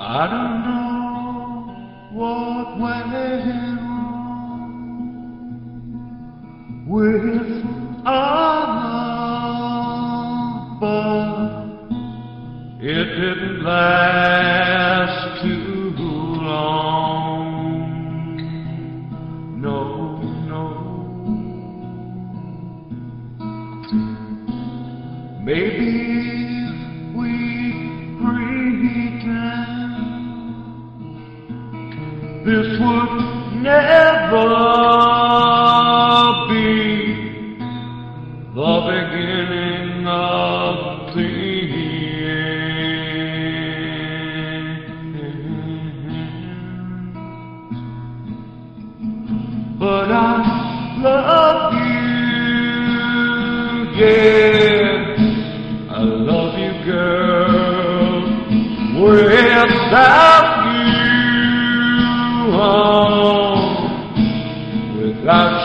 I don't know what went wrong with our love, but it didn't last too long. No, no. Maybe if we pretend this would never be the beginning of the end. But I love you, yeah, I love you, girl, without you, oh, without